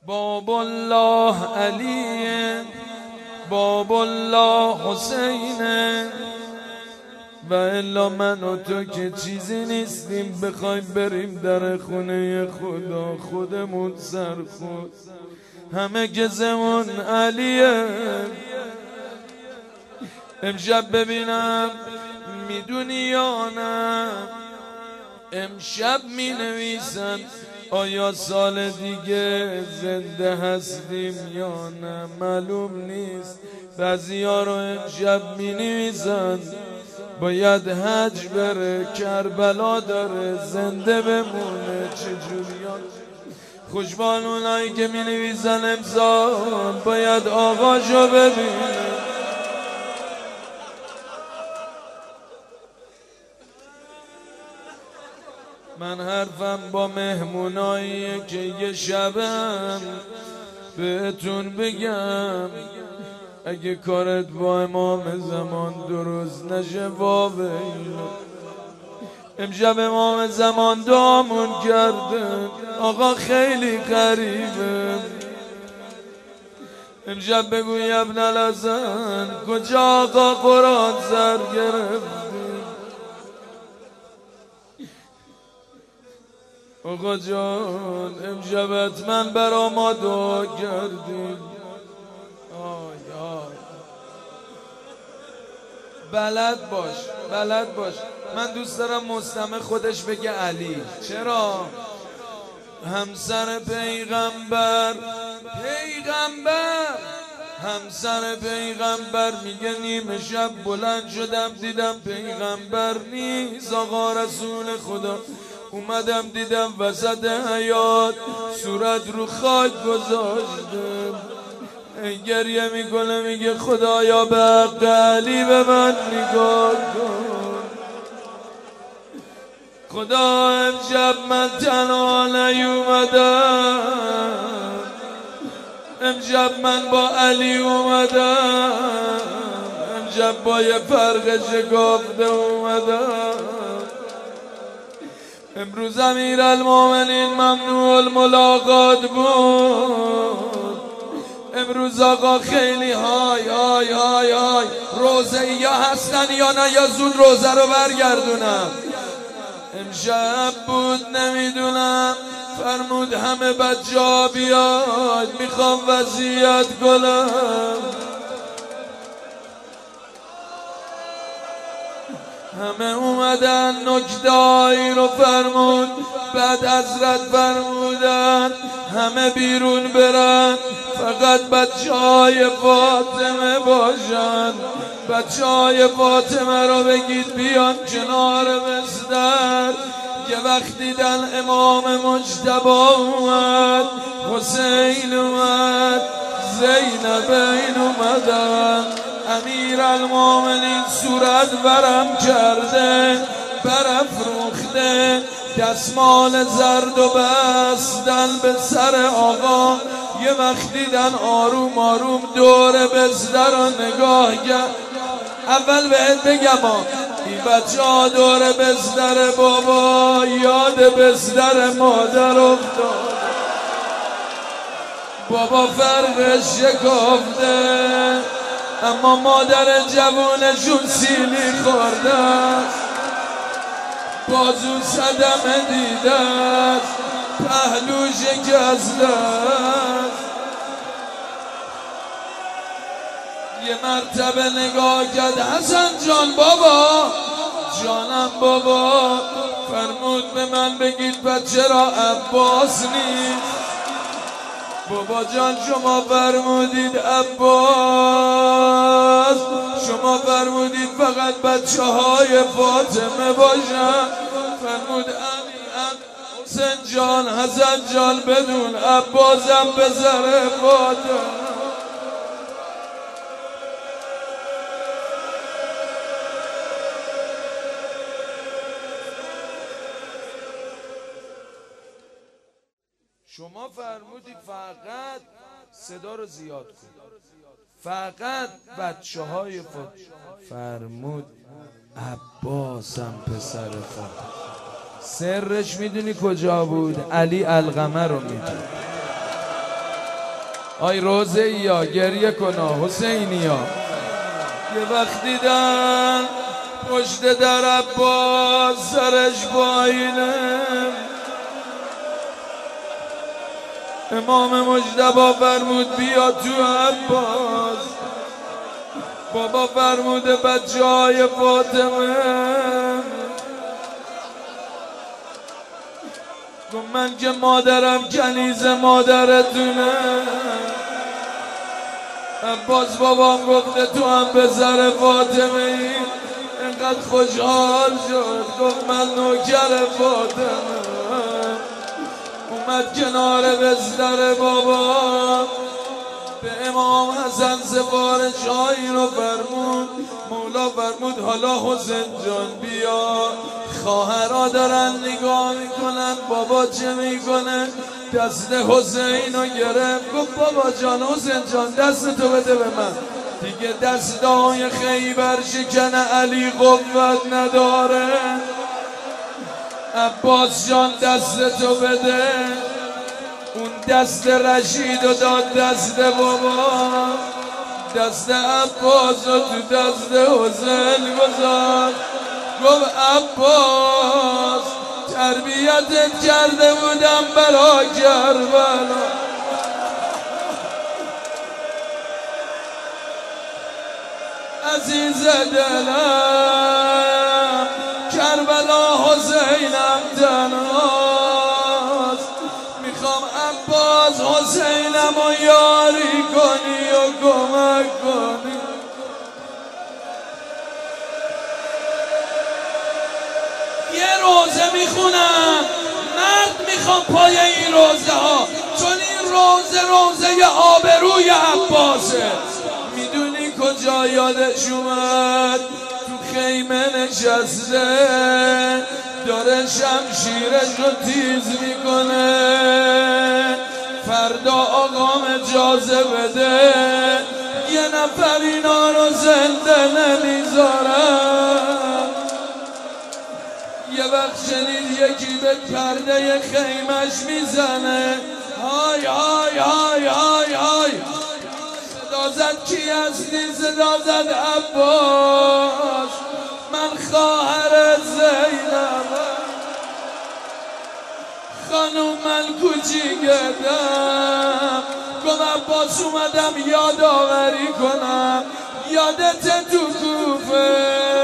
باب الله علی، باب الله حسین، و الا من و تو که چیزی نیستیم بخوایم بریم در خونه خدا خودمون سر خود همه گزمون علیه. امشب ببینم میدونی یا نه، امشب می نویسن آیا سال دیگه زنده هستیم یا نه معلوم نیست. بعضیا رو امشب می نویسن باید حج بره، کربلا داره زنده بمونه. چجوریان خوشبال اونایی که می نویسن امسال باید آقاشو ببینه. من حرفم با مهموناییه که یه شبم بهتون بگم اگه کارت با امام زمان درست نشه واویل. امشب امام زمان دعامون کرده آقا خیلی غریبه. امشب بگوی ابن الحسن کجا آقا قرآن سر گرفت. آقا جان امشب حتما برا ما دعا کردی. بلد باش من دوست دارم مستمع خودش بگه علی. چرا؟ همسر پیغمبر همسر پیغمبر میگه نیمه شب بلند شدم دیدم پیغمبر نیست. آقا رسول خدا اومدم دیدم وسط حیاط صورت رو خاک گذاشته گریه میکنه میگه خدایا به حق علی به من نگاه کن. خدا امشب من تنها نیومدم، امشب من با علی اومدم، امشب با یه فرق شکافته اومدم. امروز امیرالمومنین ممنوع الملاقات بود. امروز آقا خیلی های روزه یا هستن یا نه، یا زود روزه رو برگردونم. امشب بود نمیدونم فرمود همه بچه ها بیاد میخوام وصیت کنم. همه اومدن نکته‌ای رو فرمود، بعد حضرت فرمودن همه بیرون برن فقط بچه‌های فاطمه باشن. بچه‌های فاطمه رو بگید بیان کنار بستر. یه وقت دیدن امام مجتبی اومد، حسین اومد، زینبین اومدن. امیرالمومنین صورت ورم کرده برافروخته، دستمال زرد و بستن به سر آقا. یه وقت دیدن آروم آروم دور بستر رو نگاه کرد. اول بهت بگم این بچه ها دور بستر بابا یاد بستر مادر افتاد. بابا فرقش شکافته اما مادر جوونشون سیلی خورده، بازو صدمه دیده، پهلو شکسته. یه مرتبه نگاه کرد حسن جان بابا، جانم بابا. فرمود به من بگید بچه را عباس نیست. بابا جان شما فرمودید عباس، شما فرمودید فقط بچه های فاطمه باشن. فرمود حسین جان حسن جان بدون عباسم بذاره فاطمه. شما فرمودید فقط صدا رو زیاد کن، فقط بچه های فرمود عباسم پسر فاطمه. سرش میدونی کجا بود؟ علی القمه رو میدونی. آی روزیا گریه کنا حسینیا. یه وقت دیدن پشت در عباس سرش پایینه، امام مجتبی فرمود بیا تو عباس. بابا فرموده بچه های فاطمه، گفت من که مادرم کنیز مادرتونه. عباس بابام گفته تو هم پسر فاطمه ای. اینقدر خوشحال شد گفت من نوکر فاطمه. اومد کنار بستر بابا، به امام حسن سفارش هایی رو فرمود. مولا فرمود حالا حسین جان بیا. خواهرها دارن نگاه میکنن بابا چه میکنه. دست حسین رو گرفت گفت بابا جان حسین جان دست تو بده به من. دیگه دستای خیبر شکن علی قوت نداره. عباس جان دست تو بده. اون دست رشید و داد دست بابا، دست عباس و تو دست حسین گذاشت. گفت عباس تربیتت کرده بودم برا کربلا. عزیز دلم کربلا حسینم تنهاست. میخوام عباس حسینم و یاری کنی و کمک کنی. یه روزه میخونم مرد میخوام پای این روزه ها، چون این روزه آبروی عباسه. میدونی کجا یادش اومد؟ تو خیمه نشسته داره شمشیرش رو تیز میکنه. فردا آقام اجازه بده یه نفر اینا رو زنده نمیذارم. یه وقت شنید یکی به پرده خیمش میزنه های های های های های. صدا زد کی هستی؟ صدا زد عباس. من خواهر زینبم خانوم، من کوچیکتم. گفت عباس اومدم یادآوری کنم یادت تو کوفه؟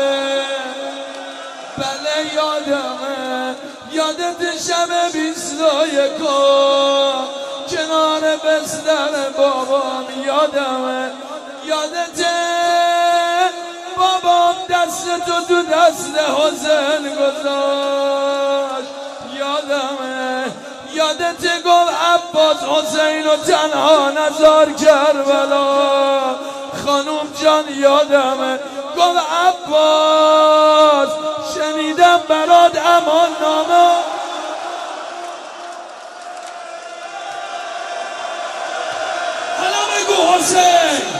بله یادمه. یادت شب 21 کنار بستر بابام یادمه. یادت بابام دست تو دست حسین گذاشت یادمه. یادت گفت عباس حسین رو تنها نذار کربلا. خانوم جان یادمه. گفت عباس شنیدم برات امان نامه. حالا بگو حسین